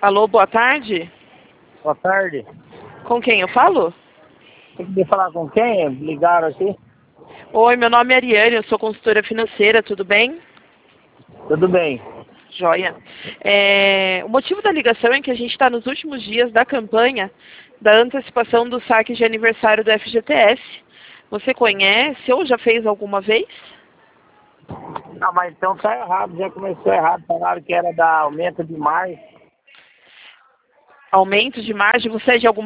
Alô, boa tarde. Boa tarde. Com quem eu falo? Você queria falar com quem? Ligaram aqui? Oi, meu nome é Ariane, eu sou consultora financeira, tudo bem? Tudo bem. Joia. O motivo da ligação é que a gente está nos últimos dias da campanha da antecipação do saque de aniversário do FGTS. Você conhece ou já fez alguma vez? Não, mas então tá errado, já começou errado. Falaram que era da aumento de mais. Aumento de margem? Você é de alguma